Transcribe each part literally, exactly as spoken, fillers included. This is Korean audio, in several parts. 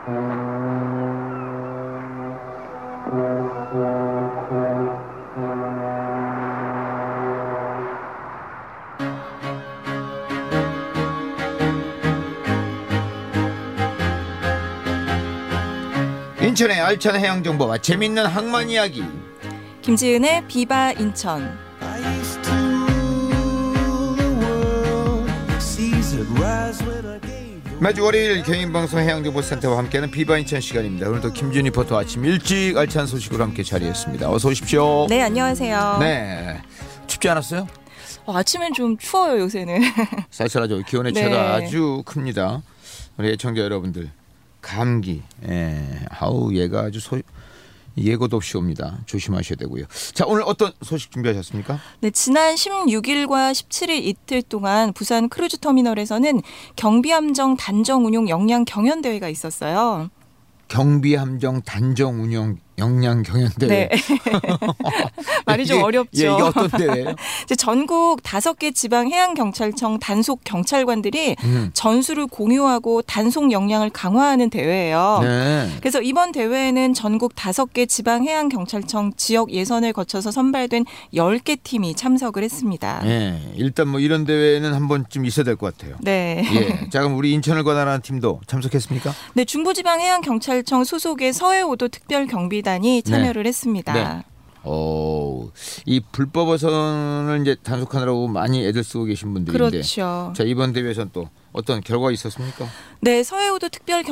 인천의 알찬 해양정보와 재밌는 항만 이야기 김지은의 비바 인천. 매주 월요일 개인방송 해양정보센터와 함께하는 비바 인천 시간입니다. 오늘도 김지은 리포터 아침 일찍 알찬 소식으로 함께 자리했습니다. 어서 오십시오. 네, 안녕하세요. 네, 춥지 않았어요? 어, 아침엔 좀 추워요 요새는. 쌀쌀하죠. 기온의 네. 차가 아주 큽니다. 우리 애청자 여러분들 감기, 예, 아우 얘가 아주 소, 예고도 없이 옵니다. 조심하셔야 되고요. 자, 오늘 어떤 소식 준비하셨습니까? 네, 지난 십육 일과 십칠 일 이틀 동안 부산 크루즈 터미널에서는 경비함정 단정 운용 역량 경연 대회가 있었어요. 경비함정 단정 운용 역량 경연대회. 네. 말이 좀 이게, 어렵죠. 예, 이게 어떤 대회예요? 이제 전국 다섯 개 지방 해양경찰청 단속 경찰관들이 음. 전술을 공유하고 단속 역량을 강화하는 대회예요. 네. 그래서 이번 대회에는 전국 다섯 개 지방 해양경찰청 지역 예선을 거쳐서 선발된 열 개 팀이 참석을 했습니다. 네. 일단 뭐 이런 대회는 한 번쯤 있어야 될 것 같아요. 네. 예. 자, 그럼 우리 인천을 관할하는 팀도 참석했습니까? 네, 중부지방해양경찰청 소속의 서해오도 특별경비단 이 참여를 네. 했습니다. 네. 오, 이 불법 어선을 이제 단속하느라고 많이 애들 쓰고 계신 분들인데, 그렇죠. 자, 이번 대회에서는 또 어떤 결과가 있었습니까? 네, 서해오도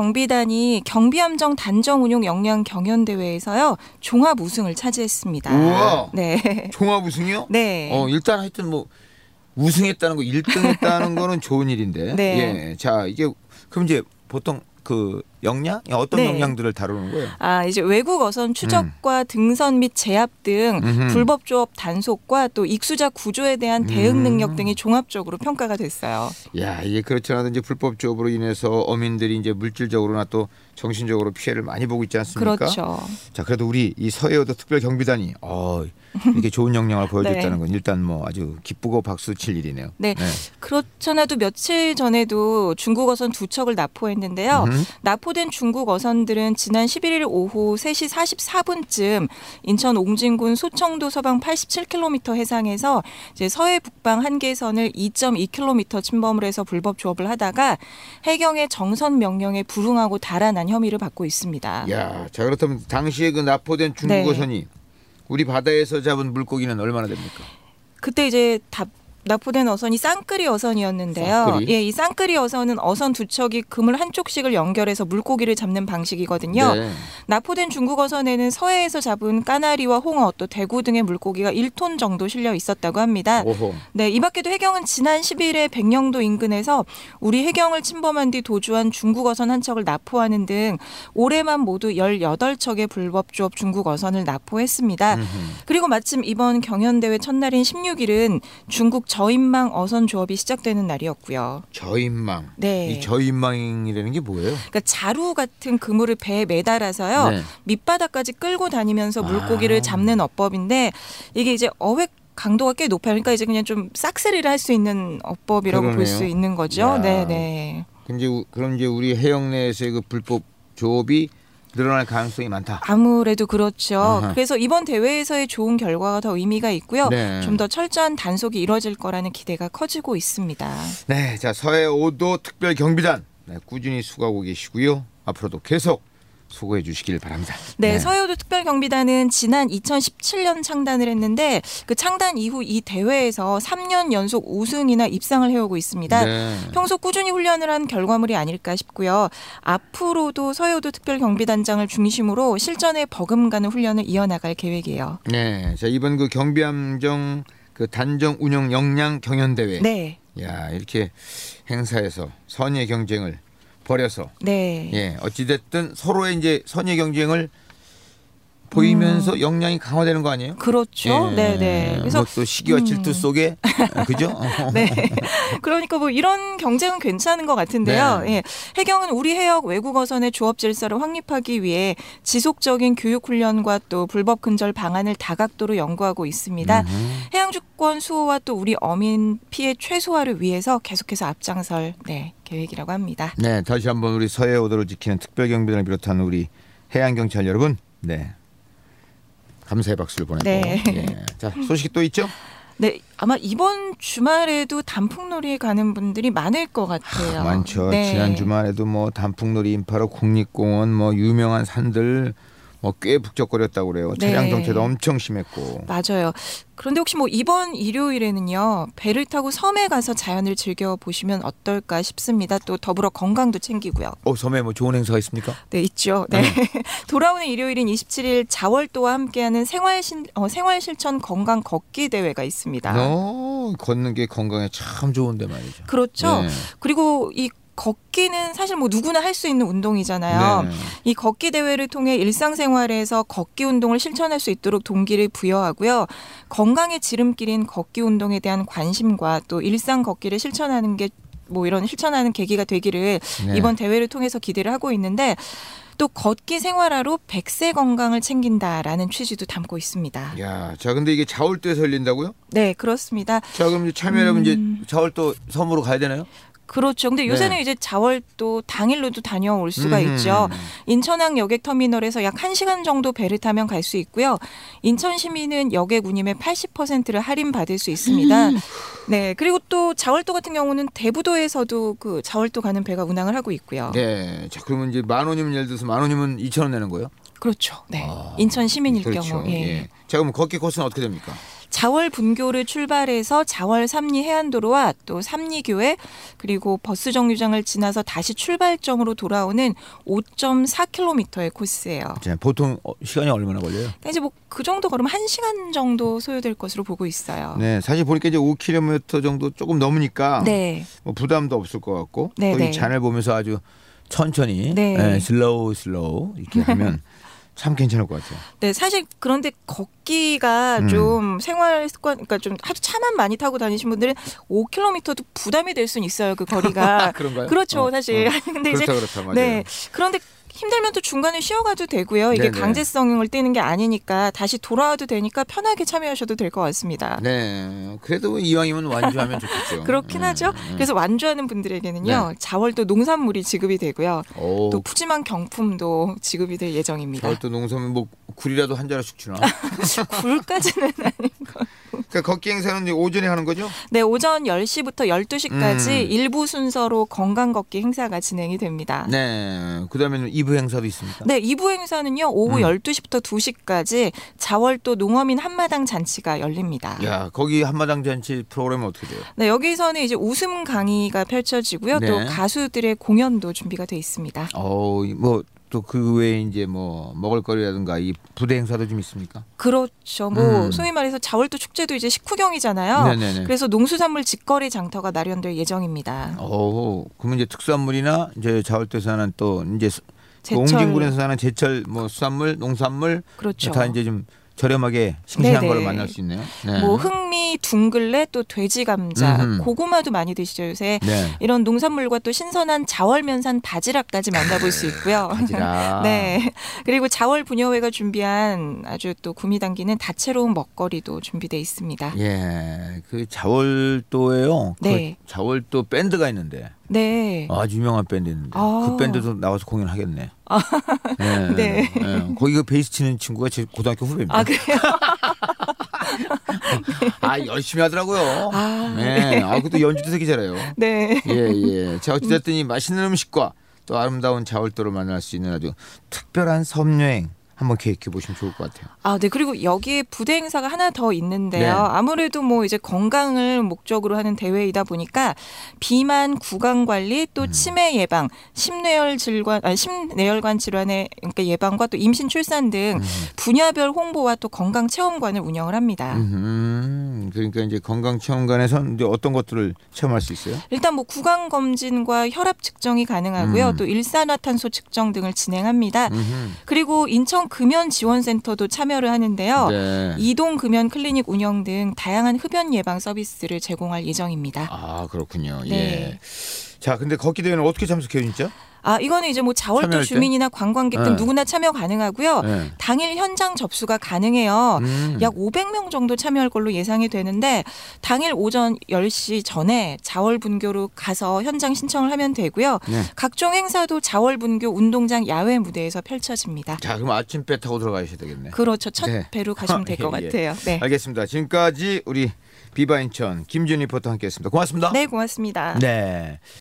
특별경비단이 경비함정 단정 운용 역량 경연 대회에서요 종합 우승을 차지했습니다. 우와, 네, 종합 우승이요? 네. 어, 일단 하여튼 뭐 우승했다는 거, 일 등했다는 거는 좋은 일인데, 네. 예, 자, 이게 그럼 이제 보통 그 역량? 어떤 네. 역량들을 다루는 거예요? 아, 이제 외국 어선 추적과 음. 등선 및 제압 등 음흠. 불법 조업 단속과 또 익수자 구조에 대한 대응 능력 등이 종합적으로 평가가 됐어요. 야, 이게 그렇지 않아도 이제 불법 조업으로 인해서 어민들이 이제 물질적으로나 또 정신적으로 피해를 많이 보고 있지 않습니까? 그렇죠. 자, 그래도 우리 이 서해오도 특별 경비단이 어, 이렇게 좋은 역량을 보여줬다는 네. 건 일단 뭐 아주 기쁘고 박수 칠 일이네요. 네, 네. 그렇잖아도 며칠 전에도 중국 어선 두 척을 납포했는데요. 음흠. 납포된 중국 어선들은 지난 십일 일 오후 세 시 사십사 분쯤 인천 옹진군 소청도 서방 팔십칠 킬로미터 해상에서 이제 서해 북방 한계선을 이 점 이 킬로미터 침범을 해서 불법 조업을 하다가 해경의 정선 명령에 불응하고 달아난 혐의를 받고 있습니다. 야, 자 그렇다면 당시에 그 납포된 중국 네. 어선이 우리 바다에서 잡은 물고기는 얼마나 됩니까? 그때 이제 다 납포된 어선이 쌍끌이 어선이었는데요. 쌍끌이? 예, 이 쌍끌이 어선은 어선 두 척이 그물 한쪽씩을 연결해서 물고기를 잡는 방식이거든요. 네. 납포된 중국 어선에는 서해에서 잡은 까나리와 홍어 또 대구 등의 물고기가 일 톤 정도 실려 있었다고 합니다. 오호. 네, 이 밖에도 해경은 지난 십일 일에 백령도 인근에서 우리 해경을 침범한 뒤 도주한 중국 어선 한 척을 납포하는 등 올해만 모두 열여덟 척의 불법 조업 중국 어선을 납포했습니다. 음흠. 그리고 마침 이번 경연대회 첫날인 십육 일은 중국 저인망 어선 조업이 시작되는 날이었고요. 저인망. 네. 이 저인망이라는 게 뭐예요? 그러니까 자루 같은 그물을 배에 매달아서요. 네. 밑바닥까지 끌고 다니면서 물고기를 아. 잡는 어법인데 이게 이제 어획 강도가 꽤 높아요. 그러니까 이제 그냥 좀 싹쓸이를 할 수 있는 어법이라고 볼 수 있는 거죠. 네, 네. 근데 그럼 이제 우리 해역 내에서의 그 불법 조업이 늘어날 가능성이 많다. 아무래도 그렇죠. 아하. 그래서 이번 대회에서의 좋은 결과가 더 의미가 있고요. 네. 좀 더 철저한 단속이 이뤄질 거라는 기대가 커지고 있습니다. 네, 자 서해오도 특별경비단 네, 꾸준히 수고하고 계시고요. 앞으로도 계속 수고해 주시길 바랍니다. 네, 네. 서해오도 특별경비단은 지난 이천십칠 년 창단을 했는데 그 창단 이후 이 대회에서 삼 년 연속 우승이나 입상을 해오고 있습니다. 네. 평소 꾸준히 훈련을 한 결과물이 아닐까 싶고요. 앞으로도 서해오도 특별경비단장을 중심으로 실전에 버금가는 훈련을 이어나갈 계획이에요. 네, 자 이번 그 경비함정 그 단정 운영 역량 경연대회. 네. 야 이렇게 행사에서 선의 경쟁을 벌여서 네. 예, 어찌됐든 서로의 이제 선의 경쟁을 보이면서 음. 역량이 강화되는 거 아니에요? 그렇죠. 예. 네네. 그래서 뭐 또 시기와 질투 음. 속에 그죠? 네. 그러니까 뭐 이런 경쟁은 괜찮은 것 같은데요. 네. 예. 해경은 우리 해역 외국어선의 조업 질서를 확립하기 위해 지속적인 교육 훈련과 또 불법 근절 방안을 다각도로 연구하고 있습니다. 음. 해양 주권 수호와 또 우리 어민 피해 최소화를 위해서 계속해서 앞장설 네, 계획이라고 합니다. 네, 다시 한번 우리 서해 오도를 지키는 특별경비단을 비롯한 우리 해양 경찰 여러분, 네. 감사의 박수를 보내고. 네. 예. 자, 소식이 또 있죠? 네, 아마 이번 주말에도 단풍놀이 가는 분들이 많을 것 같아요. 아, 많죠. 네. 지난 주말에도 뭐 단풍놀이 인파로 국립공원 뭐 유명한 산들 뭐 꽤 북적거렸다고 그래요. 네. 차량 정체도 엄청 심했고. 맞아요. 그런데 혹시 뭐 이번 일요일에는요. 배를 타고 섬에 가서 자연을 즐겨보시면 어떨까 싶습니다. 또 더불어 건강도 챙기고요. 어, 섬에 뭐 좋은 행사가 있습니까? 네, 있죠. 네. 네. 돌아오는 일요일인 이십칠일 자월도와 함께하는 생활신, 어, 생활실천 건강 걷기 대회가 있습니다. 어, 걷는 게 건강에 참 좋은데 말이죠. 그렇죠. 네. 그리고 이 걷기는 사실 뭐 누구나 할 수 있는 운동이잖아요. 네. 이 걷기 대회를 통해 일상생활에서 걷기 운동을 실천할 수 있도록 동기를 부여하고요. 건강의 지름길인 걷기 운동에 대한 관심과 또 일상 걷기를 실천하는 게 뭐 이런 실천하는 계기가 되기를 네. 이번 대회를 통해서 기대를 하고 있는데 또 걷기 생활화로 백세 건강을 챙긴다라는 취지도 담고 있습니다. 야, 자 근데 이게 자월도에서 열린다고요? 네, 그렇습니다. 자 그럼 참여하려면 음... 이제 자월도 섬으로 가야 되나요? 그렇죠. 근데 요새는 네. 이제 자월도 당일로도 다녀올 수가 음. 있죠. 인천항 여객터미널에서 약 한 시간 정도 배를 타면 갈 수 있고요. 인천 시민은 여객 운임의 팔십 퍼센트를 할인받을 수 있습니다. 음. 네. 그리고 또 자월도 같은 경우는 대부도에서도 그 자월도 가는 배가 운항을 하고 있고요. 네. 자, 그러면 이제 만 원이면 예를 들어서 만 원이면 이천 원 내는 거예요? 그렇죠. 네. 아, 인천 시민일 그렇죠. 경우. 예. 예. 자, 그럼 걷기 코스는 어떻게 됩니까? 자월 분교를 출발해서 자월 삼리 해안도로와 또 삼리교회 그리고 버스 정류장을 지나서 다시 출발점으로 돌아오는 오 점 사 킬로미터의 코스예요. 자, 보통 시간이 얼마나 걸려요? 그러니까 이제 뭐 그 정도 걸으면 한 시간 정도 소요될 것으로 보고 있어요. 네, 사실 보니까 이제 오 킬로미터 정도 조금 넘으니까 네. 뭐 부담도 없을 것 같고 네, 또 이 네. 잔을 보면서 아주 천천히 네. 네, 슬로우 슬로우 이렇게 하면 참 괜찮을 것 같아요. 네, 사실 그런데 걷기가 음. 좀 생활 습관, 그러니까 좀 하도 차만 많이 타고 다니신 분들은 오 킬로미터도 부담이 될 수는 있어요. 그 거리가. 그런가요? 그렇죠, 어, 사실. 어. 근데 그렇다, 이제 그렇다, 맞아요. 네, 그런데 힘들면 또 중간에 쉬어가도 되고요. 이게 네네. 강제성을 띠는 게 아니니까 다시 돌아와도 되니까 편하게 참여하셔도 될 것 같습니다. 네, 그래도 이왕이면 완주하면 좋겠죠. 그렇긴 네. 하죠. 네. 그래서 완주하는 분들에게는요. 네. 자월도 농산물이 지급이 되고요. 오. 또 푸짐한 경품도 지급이 될 예정입니다. 자월도 농산물 뭐 굴이라도 한 자루씩 주나? 굴까지는 아닌 거. 그러니까 걷기 행사는 이제 오전에 하는 거죠? 네, 오전 열 시부터 열두 시까지 음. 일부 순서로 건강 걷기 행사가 진행이 됩니다. 네, 그다음에는 이 부 행사도 있습니까? 네, 이 부 행사는요. 오후 음. 열두 시부터 두 시까지 자월도 농어민 한마당 잔치가 열립니다. 야, 거기 한마당 잔치 프로그램은 어떻게 돼요? 네, 여기서는 이제 웃음 강의가 펼쳐지고요. 네. 또 가수들의 공연도 준비가 돼 있습니다. 어, 뭐 또 그 외에 이제 뭐 먹을거리라든가 이 부대 행사도 좀 있습니까? 그렇죠. 뭐 음. 소위 말해서 자월도 축제도 이제 식후경이잖아요. 네네네. 그래서 농수산물 직거래 장터가 마련될 예정입니다. 어, 그러면 이제 특수산물이나 이제 자월도에서 하는 또 이제 제철. 옹진군에서 하는 제철 뭐 수산물, 농산물 그렇죠. 다 이제 좀 저렴하게 싱싱한 네네. 걸 만날 수 있네요. 네. 뭐 흥미, 둥글레, 또 돼지 감자, 음흠. 고구마도 많이 드시죠 요새. 네. 이런 농산물과 또 신선한 자월면산 바지락까지 만나볼 수 있고요. 바지락. 네. 그리고 자월 부녀회가 준비한 아주 또 구미 당기는 다채로운 먹거리도 준비돼 있습니다. 예, 그 자월도에요. 네. 그 자월도 밴드가 있는데. 네. 아주 유명한 밴드 있는데 아. 그 밴드도 나와서 공연하겠네. 아. 네. 네. 네. 거기 그 베이스 치는 친구가 제 고등학교 후배입니다. 아 그래요? 아 열심히 하더라고요. 아, 네. 네. 아 그것도 연주도 되게 잘해요. 네. 예 예. 자 어찌됐든 이 맛있는 음식과 또 아름다운 자월도를 만날 수 있는 아주 특별한 섬 여행 한번 계획해 보시면 좋을 것 같아요. 아, 네. 그리고 여기에 부대 행사가 하나 더 있는데요. 네. 아무래도 뭐 이제 건강을 목적으로 하는 대회이다 보니까 비만, 구강 관리, 또 음. 치매 예방, 심뇌혈 질환, 아니 심뇌혈관 질환의 그러니까 예방과 또 임신 출산 등 음. 분야별 홍보와 또 건강 체험관을 운영을 합니다. 음, 그러니까 이제 건강 체험관에서 이제 어떤 것들을 체험할 수 있어요? 일단 뭐 구강 검진과 혈압 측정이 가능하고요. 음. 또 일산화탄소 측정 등을 진행합니다. 음흠. 그리고 인천 인천 금연 지원센터도 참여를 하는데요. 네. 이동 금연 클리닉 운영 등 다양한 흡연 예방 서비스를 제공할 예정입니다. 아 그렇군요. 네. 예. 자 근데 걷기 대회는 어떻게 참석해요 진짜? 아 이거는 이제 뭐 자월도 참여할 때? 주민이나 관광객 등 네. 누구나 참여 가능하고요. 네. 당일 현장 접수가 가능해요. 음. 약 오백 명 정도 참여할 걸로 예상이 되는데 당일 오전 열 시 전에 자월분교로 가서 현장 신청을 하면 되고요. 네. 각종 행사도 자월분교 운동장 야외 무대에서 펼쳐집니다. 자 그럼 아침배 타고 들어가셔야 되겠네. 그렇죠. 첫 네. 배로 가시면 될 것 예, 예. 같아요. 네. 알겠습니다. 지금까지 우리 비바인천 김지은 리포터 함께했습니다. 고맙습니다. 네, 고맙습니다. 네.